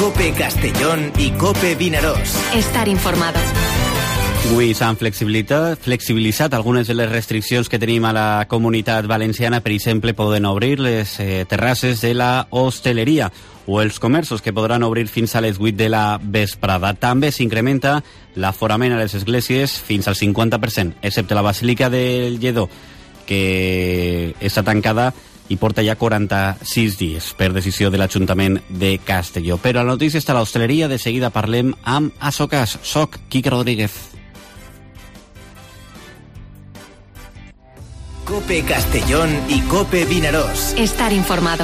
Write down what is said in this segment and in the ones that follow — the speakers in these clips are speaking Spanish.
COPE Castellón y COPE Vinaròs. Estar informado. Avui s'han flexibilitzat algunes de les restriccions que tenim a la comunitat valenciana. Per exemple, poden obrir les terrasses de la hostaleria o els comerços, que podran obrir fins a les 8 de la vesprada. També s'incrementa l'aforament a les esglésies fins al 50%, excepte la Basílica del Lledó, que està tancada i porta ja 46 dies per decisió de l'Ajuntament de Castelló. Però a la notícia està l'hostaleria. De seguida parlem amb Asocas. Soc Quique Rodríguez. COPE Castellón y COPE Vinaròs. Estar informado.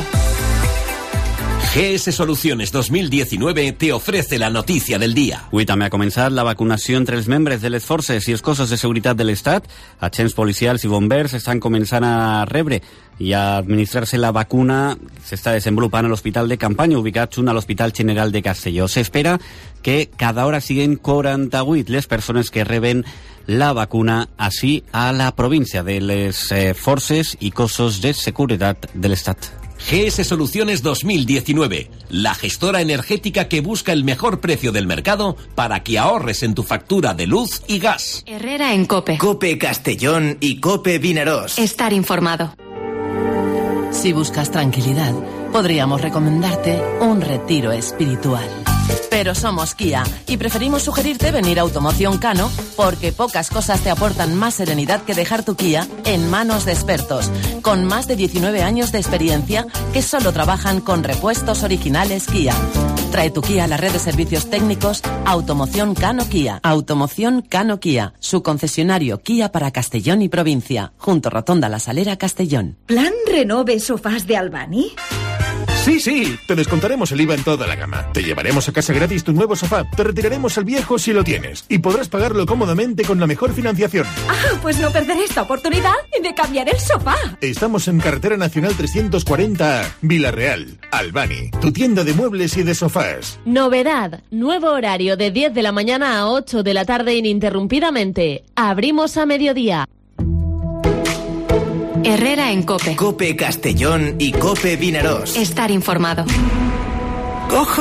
GS Soluciones 2019 te ofrece la noticia del día. Avui també ha començat la vacunació entre els membres de les forces i els cossos de seguretat de l'Estat. Agents policials i bombers estan començant a rebre i a administrar-se la vacuna. S'està desenvolupant a l'Hospital de Campanya, ubicat junt a l'Hospital General de Castelló. S'espera que cada hora siguin 48 les persones que reben la vacuna així a la província de les forces i cossos de seguretat de l'Estat. GS Soluciones 2019, la gestora energética que busca el mejor precio del mercado para que ahorres en tu factura de luz y gas. Herrera en COPE. COPE Castellón y COPE Vinaròs. Estar informado. Si buscas tranquilidad, podríamos recomendarte un retiro espiritual. Pero somos Kia y preferimos sugerirte venir a Automoción Cano porque pocas cosas te aportan más serenidad que dejar tu Kia en manos de expertos, con más de 19 años de experiencia que solo trabajan con repuestos originales Kia. Trae tu Kia a la red de servicios técnicos Automoción Cano Kia. Automoción Cano Kia, su concesionario Kia para Castellón y provincia, junto Rotonda La Salera, Castellón. ¿Plan Renove Sofás de Albany? Sí, te descontaremos el IVA en toda la gama. Te llevaremos a casa gratis tu nuevo sofá, te retiraremos el viejo si lo tienes y podrás pagarlo cómodamente con la mejor financiación. Pues no perderé esta oportunidad de cambiar el sofá. Estamos en Carretera Nacional 340A, Vila-real, Albany, tu tienda de muebles y de sofás. Novedad, nuevo horario de 10 de la mañana a 8 de la tarde ininterrumpidamente. Abrimos a mediodía. Herrera en COPE. COPE Castellón y COPE Vinaròs. Estar informado. ¡Cojo!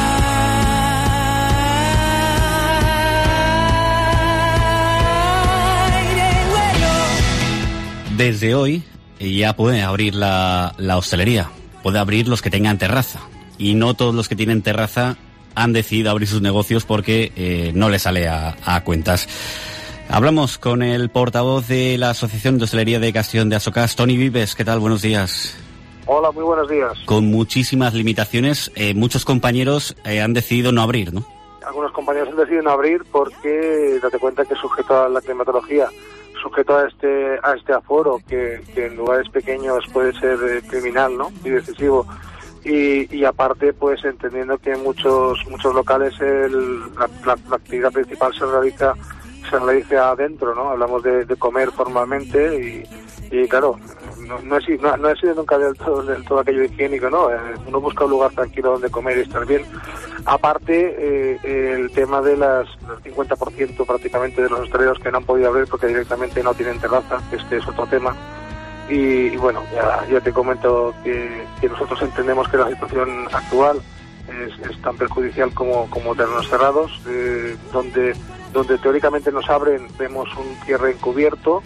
Desde hoy ya puede abrir la hostelería. Puede abrir los que tengan terraza. Y no todos los que tienen terraza han decidido abrir sus negocios porque no les sale a cuentas. Hablamos con el portavoz de la Asociación de Hostelería de Castellón de Asocas, Toni Vives. ¿Qué tal? Buenos días. Hola, muy buenos días. Con muchísimas limitaciones, muchos compañeros han decidido no abrir, ¿no? Algunos compañeros han decidido no abrir porque, date cuenta que sujeto a la climatología, sujeto a este aforo, que en lugares pequeños puede ser criminal, ¿no? Y decisivo. Y aparte, pues entendiendo que en muchos locales la actividad principal se realiza adentro, ¿no? Hablamos de comer formalmente y claro, no he sido nunca del todo aquello higiénico, ¿no? Uno busca un lugar tranquilo donde comer y estar bien. Aparte, el tema de el 50% prácticamente de los hosteleros que no han podido abrir porque directamente no tienen terraza, este es otro tema. Y bueno, ya te comento que nosotros entendemos que la situación actual es tan perjudicial como terrenos cerrados, donde teóricamente nos abren, vemos un cierre encubierto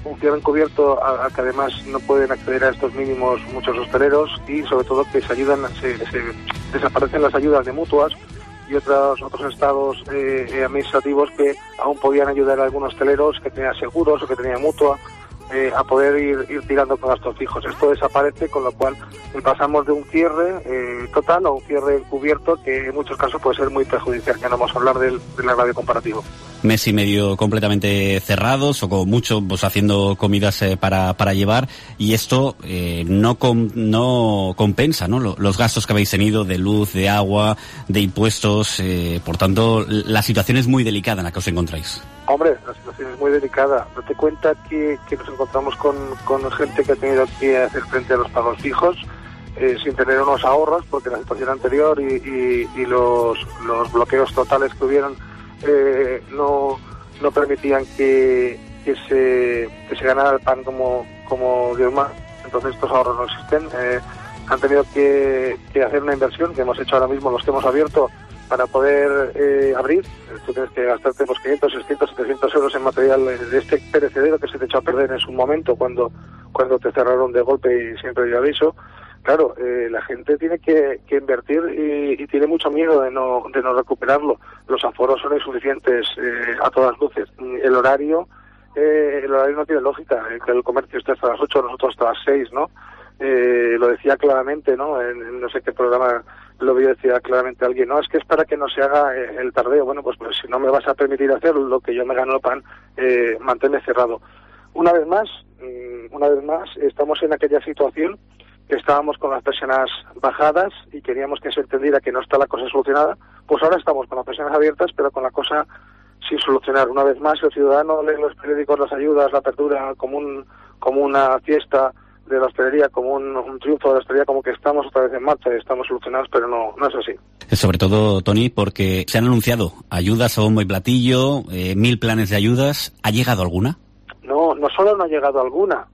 a que además no pueden acceder a estos mínimos muchos hosteleros y sobre todo que se desaparecen las ayudas de mutuas y otros estados administrativos que aún podían ayudar a algunos hosteleros que tenían seguros o que tenían mutua a poder ir tirando con gastos fijos. Esto desaparece, con lo cual pasamos de un cierre total a un cierre encubierto que en muchos casos puede ser muy perjudicial, que no vamos a hablar del agravio comparativo. Mes y medio completamente cerrados o con mucho pues haciendo comidas para llevar, y esto no compensa, ¿no? Los gastos que habéis tenido de luz, de agua, de impuestos, por tanto la situación es muy delicada en la que os encontráis. Hombre, la situación es muy delicada. Date cuenta que nos encontramos con gente que ha tenido que hacer frente a los pagos fijos sin tener unos ahorros, porque la situación anterior y los bloqueos totales que hubieron no permitían que se ganara el pan como Dios manda. Entonces estos ahorros no existen. han tenido que hacer una inversión que hemos hecho ahora mismo los que hemos abierto para poder abrir. Tú tienes que gastarte 500, 600, 700 euros en material de este perecedero que se te echó a perder en su momento cuando te cerraron de golpe y siempre yo aviso. Claro, la gente tiene que invertir y tiene mucho miedo de no recuperarlo. Los aforos son insuficientes a todas luces. El horario no tiene lógica, que el comercio esté hasta las 8, nosotros hasta las 6, ¿no? Lo decía claramente, ¿no? En no sé qué programa lo vi, decía claramente alguien, no, es que es para que no se haga el tardeo. Bueno, pues si no me vas a permitir hacer lo que yo me gano el pan, manténme cerrado. Una vez más, estamos en aquella situación que estábamos con las persianas bajadas y queríamos que se entendiera que no está la cosa solucionada. Pues ahora estamos con las persianas abiertas, pero con la cosa sin solucionar. Una vez más, el ciudadano lee los periódicos, las ayudas, la apertura como una fiesta de la hostelería, como un triunfo de la hostelería, como que estamos otra vez en marcha y estamos solucionados, pero no es así. Sobre todo, Toni, porque se han anunciado ayudas a bombo y platillo, 1000 planes de ayudas. ¿Ha llegado alguna? No solo no ha llegado alguna,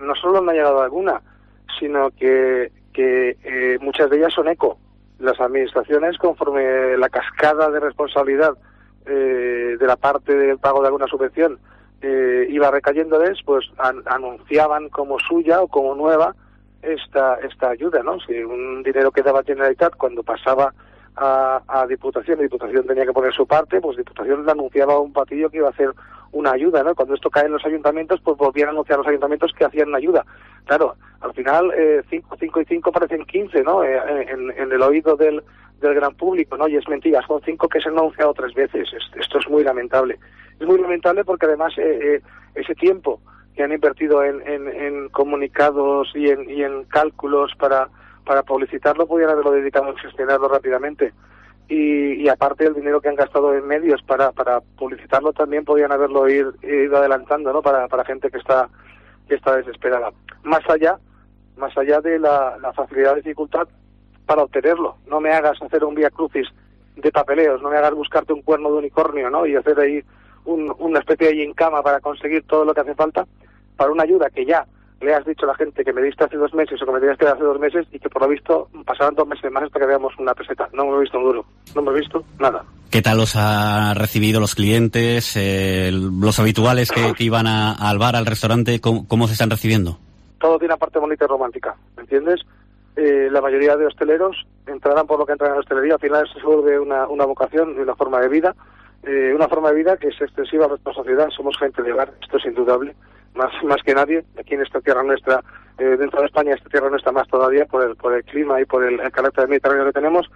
sino que muchas de ellas son eco. Las administraciones, conforme la cascada de responsabilidad de la parte del pago de alguna subvención iba recayéndoles, pues anunciaban como suya o como nueva esta ayuda, ¿no? Si un dinero que daba Generalitat cuando pasaba a Diputación, Diputación tenía que poner su parte, pues Diputación le anunciaba a un patillo que iba a hacer una ayuda, ¿no? Cuando esto cae en los ayuntamientos, pues volvían a anunciar a los ayuntamientos que hacían una ayuda. Claro, al final 5 y 5 parecen 15, ¿no? En el oído del gran público, ¿no? Y es mentira, son 5 que se han anunciado 3 veces. Esto es muy lamentable. Es muy lamentable porque además ese tiempo que han invertido en comunicados y en cálculos para publicitarlo, podrían haberlo dedicado a gestionarlo rápidamente. Y aparte el dinero que han gastado en medios para publicitarlo también podrían haberlo ido adelantando, ¿no? Para gente que está desesperada. Más allá de la facilidad o dificultad para obtenerlo. No me hagas hacer un vía crucis de papeleos, no me hagas buscarte un cuerno de unicornio, ¿no? Y hacer ahí una especie de yincama para conseguir todo lo que hace falta para una ayuda que ya le has dicho a la gente que me diste hace 2 meses o que me tenías que dar hace 2 meses y que por lo visto pasarán 2 meses más hasta que veamos una peseta. No me he visto un duro, no me he visto nada. ¿Qué tal os ha recibido los clientes, los habituales que iban al bar, al restaurante? ¿Cómo se están recibiendo? Todo tiene una parte bonita y romántica, ¿me entiendes? La mayoría de hosteleros entrarán por lo que entran en la hostelería. Al final se vuelve una vocación y una forma de vida. Una forma de vida que es extensiva a nuestra sociedad. Somos gente de bar, esto es indudable. Más que nadie, aquí en esta tierra nuestra, dentro de España, esta tierra nuestra más todavía, por el clima y por el carácter mediterráneo que tenemos.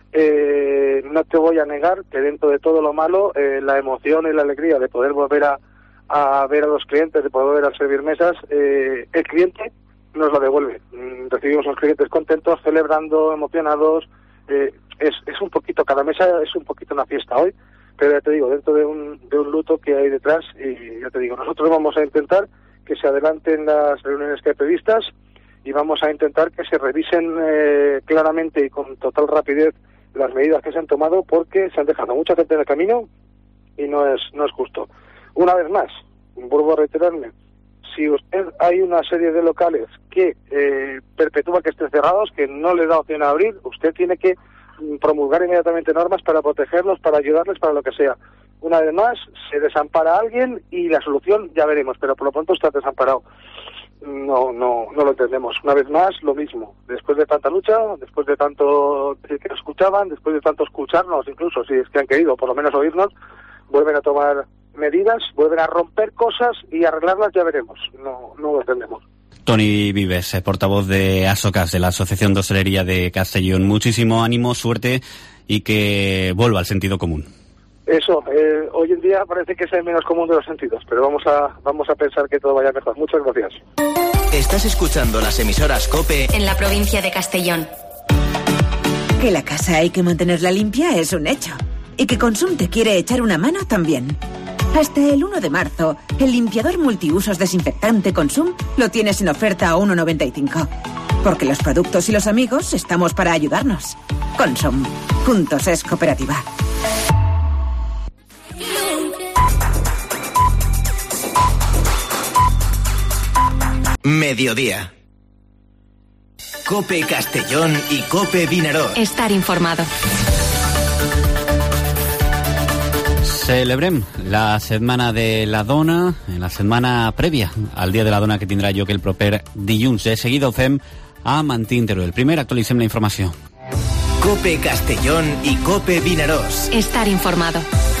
No te voy a negar que dentro de todo lo malo, la emoción y la alegría de poder volver a ver a los clientes, de poder volver a servir mesas, el cliente nos lo devuelve. Recibimos a los clientes contentos, celebrando, emocionados. Es un poquito, cada mesa es un poquito una fiesta hoy, pero ya te digo, dentro de un luto que hay detrás, y ya te digo, nosotros vamos a intentar que se adelanten las reuniones que hay previstas y vamos a intentar que se revisen claramente y con total rapidez las medidas que se han tomado, porque se han dejado mucha gente en el camino y no es justo. Una vez más, vuelvo a reiterarme, si hay una serie de locales que perpetúa que estén cerrados, que no les da opción a abrir, usted tiene que promulgar inmediatamente normas para protegerlos, para ayudarles, para lo que sea. Una vez más, se desampara a alguien y la solución ya veremos, pero por lo pronto está desamparado. No lo entendemos. Una vez más, lo mismo. Después de tanta lucha, después de tanto que nos escuchaban, después de tanto escucharnos, incluso si es que han querido por lo menos oírnos, vuelven a tomar medidas, vuelven a romper cosas y arreglarlas, ya veremos. No lo entendemos. Toni Vives, portavoz de ASOCAS, de la Asociación de Hostelería de Castellón. Muchísimo ánimo, suerte y que vuelva al sentido común. Eso, hoy en día parece que es el menos común de los sentidos, pero vamos a pensar que todo vaya mejor. Muchas gracias. Estás escuchando las emisoras COPE en la provincia de Castellón. Que la casa hay que mantenerla limpia es un hecho. Y que Consum te quiere echar una mano también. Hasta el 1 de marzo, el limpiador multiusos desinfectante Consum lo tienes en oferta a 1,95. Porque los productos y los amigos estamos para ayudarnos. Consum. Juntos es cooperativa. Mediodía. COPE Castellón y COPE Vinaròs. Estar informado. Celebrem la Setmana de la Dona, en la setmana prèvia al Dia de la Dona que tindrà lloc el proper dilluns. De seguida ho fem a Martín Teruel. Primer actualitzem la informació. COPE Castellón y COPE Vinaròs. Estar informado.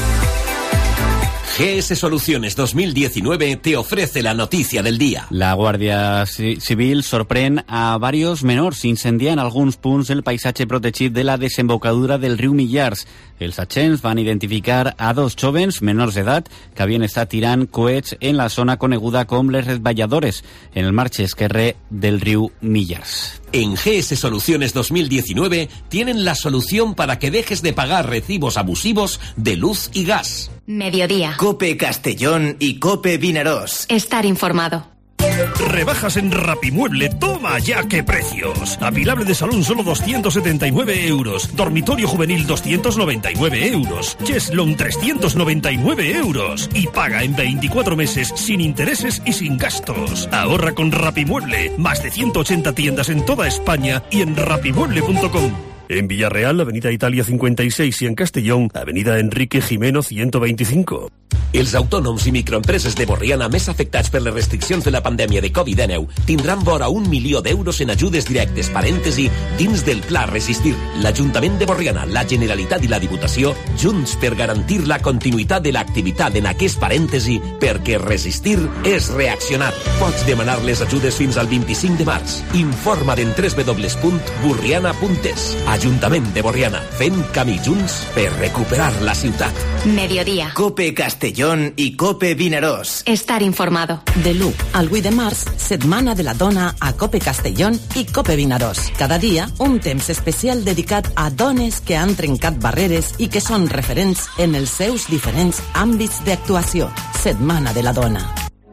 GS Soluciones 2019 te ofrece la noticia del día. La Guàrdia Civil sorprèn a varios menors incendiant alguns punts del paisatge protegit de la desembocadura del riu Millars. Els agents van identificar a 2 jóvens menors d'edat que havien estat tirant coets en la zona coneguda com les Resballadores, en el marge esquerre del riu Millars. En GS Soluciones 2019 tienen la solución para que dejes de pagar recibos abusivos de luz y gas. Mediodía. COPE Castellón y COPE Vinaròs. Estar informado. Rebajas en Rapimueble, toma ya qué precios. Apilable de salón solo 279 euros. Dormitorio juvenil 299 euros. Cheslon 399 euros. Y paga en 24 meses sin intereses y sin gastos. Ahorra con Rapimueble. Más de 180 tiendas en toda España y en rapimueble.com. En Villarreal, Avenida Italia 56 y en Castellón, Avenida Enrique Gimeno 125. Els autònoms i microempreses de Borriana més afectats per les restriccions de la pandèmia de Covid-19 tindran vora 1 milió d'euros en ajudes directes, parèntesi, dins del Pla Resistir. L'Ajuntament de Borriana, la Generalitat i la Diputació, junts per garantir la continuïtat de l'activitat en aquest parèntesi, perquè resistir és reaccionar. Pots demanar les ajudes fins al 25 de març. Informa't en www.burriana.es. Ajuntament de Borriana, fent camí junts per recuperar la ciutat. Mediodía. COPE Castellón y COPE Vinaròs. Estar informado. De l'1 al 8 de març, Setmana de la Dona a COPE Castellón i COPE Vinaròs. Cada dia, un temps especial dedicat a dones que han trencat barreres i que són referents en els seus diferents àmbits d'actuació. Setmana de la Dona.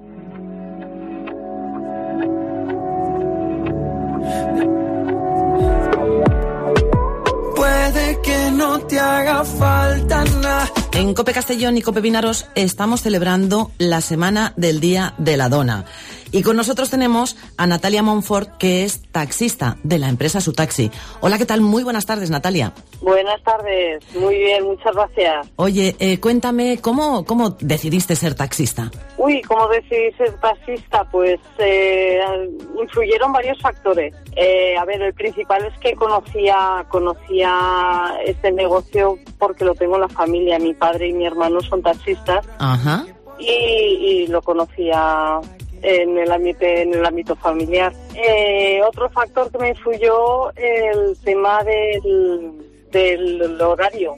Te haga falta nada. En COPE Castellón y COPE Vinaròs estamos celebrando la Semana del Día de la Dona. Y con nosotros tenemos a Natalia Monfort, que es taxista de la empresa Sutaxi. Hola, ¿qué tal? Muy buenas tardes, Natalia. Buenas tardes, muy bien, muchas gracias. Oye, cuéntame, ¿cómo decidiste ser taxista? ¿Cómo decidí ser taxista? Pues influyeron varios factores. El principal es que conocía este negocio porque lo tengo en la familia. Mi padre y mi hermano son taxistas. Ajá. Y lo conocía en el ámbito familiar. Otro factor que me influyó, el tema del horario.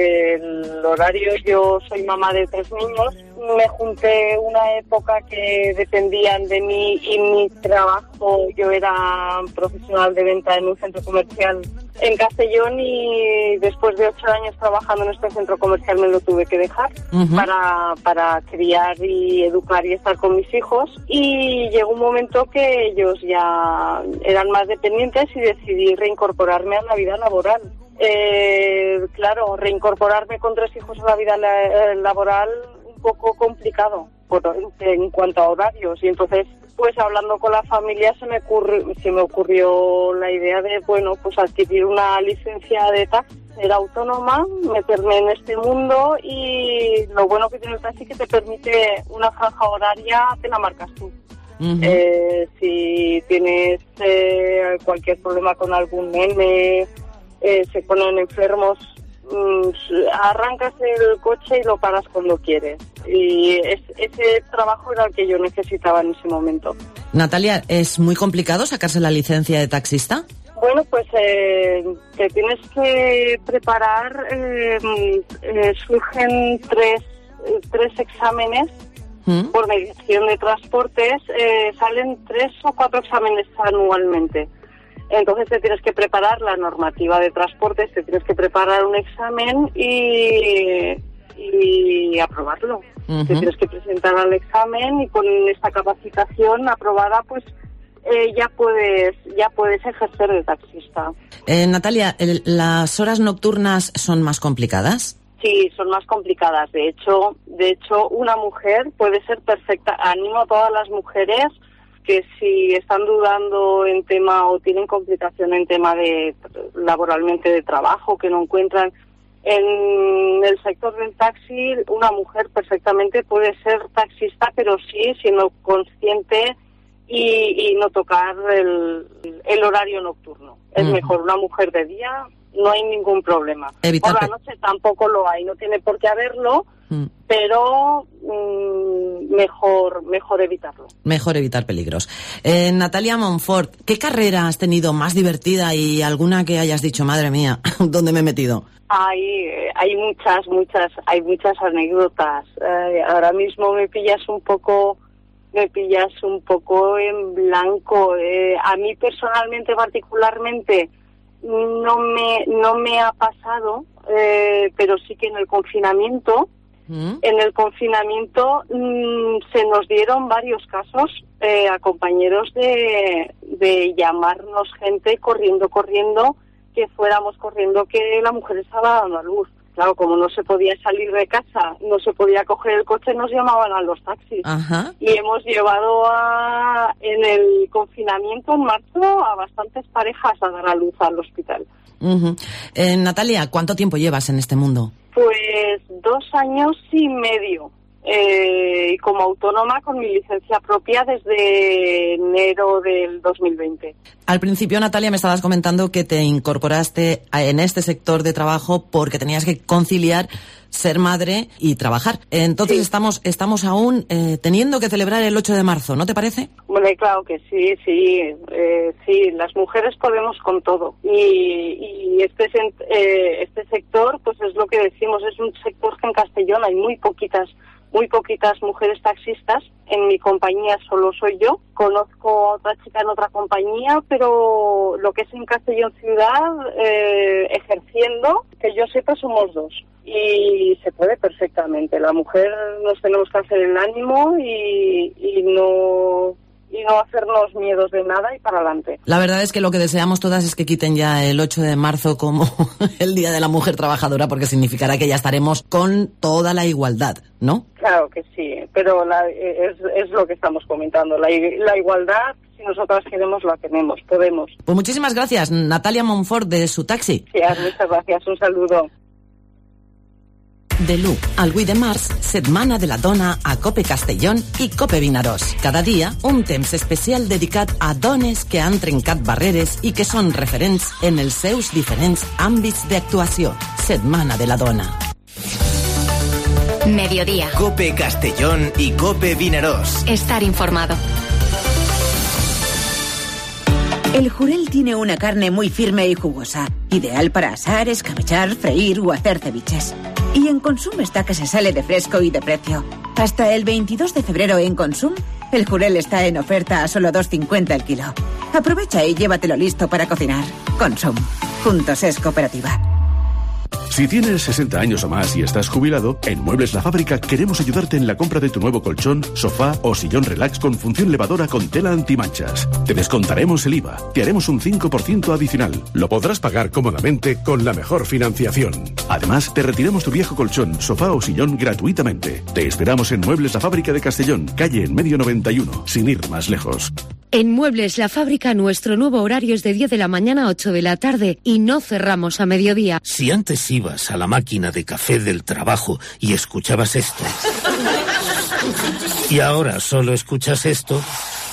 Yo soy mamá de 3 niños. Me junté una época que dependían de mí y mi trabajo. Yo era profesional de venta en un centro comercial en Castellón y después de 8 años trabajando en este centro comercial me lo tuve que dejar para criar y educar y estar con mis hijos. Y llegó un momento que ellos ya eran más dependientes y decidí reincorporarme a la vida laboral. Claro, reincorporarme con 3 hijos a la vida laboral un poco complicado en cuanto a horarios, y entonces pues hablando con la familia se me ocurrió la idea de adquirir una licencia de taxi, ser autónoma, meterme en este mundo, y lo bueno que tiene el taxi es que te permite una franja horaria, te la marcas tú. Si tienes cualquier problema con algún nene, se ponen enfermos, arrancas el coche y lo paras cuando quieres. Y ese trabajo era el que yo necesitaba en ese momento. Natalia, ¿es muy complicado sacarse la licencia de taxista? Bueno, pues te tienes que preparar, surgen tres exámenes por medición de transportes, salen 3 o 4 exámenes anualmente. Entonces te tienes que preparar la normativa de transportes, te tienes que preparar un examen y aprobarlo. Te tienes que presentar al examen y con esta capacitación aprobada, pues ya puedes ejercer de taxista. Natalia, ¿las horas nocturnas son más complicadas? Sí, son más complicadas. De hecho, una mujer puede ser perfecta. Animo a todas las mujeres que si están dudando en tema o tienen complicación en tema de laboralmente de trabajo, que no encuentran en el sector del taxi, una mujer perfectamente puede ser taxista, pero sí siendo consciente y no tocar el horario nocturno. Es mejor una mujer de día, no hay ningún problema. Por la noche tampoco lo hay, no tiene por qué haberlo, pero mejor evitarlo. Mejor evitar peligros. Natalia Monfort, ¿qué carrera has tenido más divertida y alguna que hayas dicho, madre mía, ¿dónde me he metido? Hay muchas anécdotas. Ahora mismo me pillas un poco en blanco. A mí personalmente, particularmente, no me ha pasado, pero sí que en el confinamiento se nos dieron varios casos a compañeros de llamarnos gente corriendo que fuéramos corriendo, que la mujer estaba dando a luz. Claro, como no se podía salir de casa, no se podía coger el coche, nos llamaban a los taxis. Ajá. Y hemos llevado en el confinamiento en marzo a bastantes parejas a dar a luz al hospital. Natalia, ¿cuánto tiempo llevas en este mundo? Pues 2 años y medio. Como autónoma con mi licencia propia desde enero del 2020. Al principio, Natalia, me estabas comentando que te incorporaste en este sector de trabajo porque tenías que conciliar ser madre y trabajar. Entonces sí. estamos aún teniendo que celebrar el 8 de marzo, ¿no te parece? Bueno, claro que sí. Sí, las mujeres podemos con todo. Y este sector, pues es lo que decimos, es un sector que en Castellón hay muy poquitas mujeres taxistas. En mi compañía solo soy yo. Conozco a otra chica en otra compañía, pero lo que es en Castellón ciudad, ejerciendo, que yo sepa, somos 2. Y se puede perfectamente. La mujer nos tenemos que hacer el ánimo y no hacernos miedos de nada y para adelante. La verdad es que lo que deseamos todas es que quiten ya el 8 de marzo como el Día de la Mujer Trabajadora, porque significará que ya estaremos con toda la igualdad, ¿no? Claro que sí, pero es lo que estamos comentando. La igualdad, si nosotras queremos, la tenemos, podemos. Pues muchísimas gracias, Natalia Monfort, de Su Taxi. Sí, muchas gracias, un saludo. De l'1 al 8 de març, Setmana de la Dona a Cope Castellón i Cope Vinaròs. Cada dia, un temps especial dedicat a dones que han trencat barreres i que són referents en els seus diferents àmbits d'actuació. Setmana de la Dona. Mediodía. Cope Castellón y Cope Vinaròs. Estar informado. El jurel tiene una carne muy firme y jugosa, ideal para asar, escabechar, freír o hacer ceviches. Y en Consum está que se sale de fresco y de precio. Hasta el 22 de febrero en Consum, el jurel está en oferta a solo 2,50 el kilo. Aprovecha y llévatelo listo para cocinar. Consum. Juntos es cooperativa. Si tienes 60 años o más y estás jubilado, en Muebles La Fábrica queremos ayudarte en la compra de tu nuevo colchón, sofá o sillón relax con función lavadora con tela antimanchas. Te descontaremos el IVA, te haremos un 5% adicional. Lo podrás pagar cómodamente con la mejor financiación. Además, te retiramos tu viejo colchón, sofá o sillón gratuitamente. Te esperamos en Muebles La Fábrica de Castellón, calle en medio 91, sin ir más lejos. En Muebles La Fábrica nuestro nuevo horario es de 10 de la mañana a 8 de la tarde y no cerramos a mediodía. Si antes ibas a la máquina de café del trabajo y escuchabas esto, y ahora solo escuchas esto,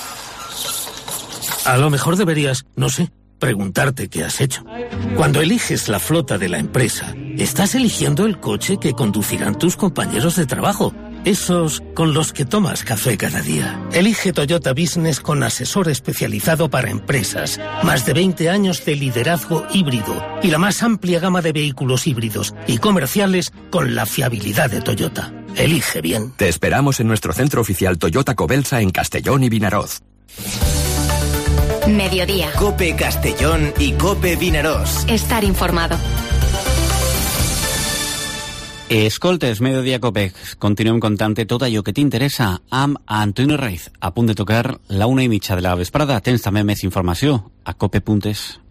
a lo mejor deberías, no sé, preguntarte qué has hecho. Cuando eliges la flota de la empresa, estás eligiendo el coche que conducirán tus compañeros de trabajo. Esos con los que tomas café cada día. Elige Toyota Business con asesor especializado para empresas, más de 20 años de liderazgo híbrido y la más amplia gama de vehículos híbridos y comerciales con la fiabilidad de Toyota. Elige bien. Te esperamos en nuestro centro oficial Toyota Cobelsa en Castellón y Vinaròs. Mediodía. Cope Castellón y Cope Vinaròs. Estar informado. Escoltes, Mediodía Cope. Continuem contant-te tot allò que t'interessa amb Antonio Raiz. A punt de tocar la 1:30 de la vesprada. Tens també més informació a cope.es.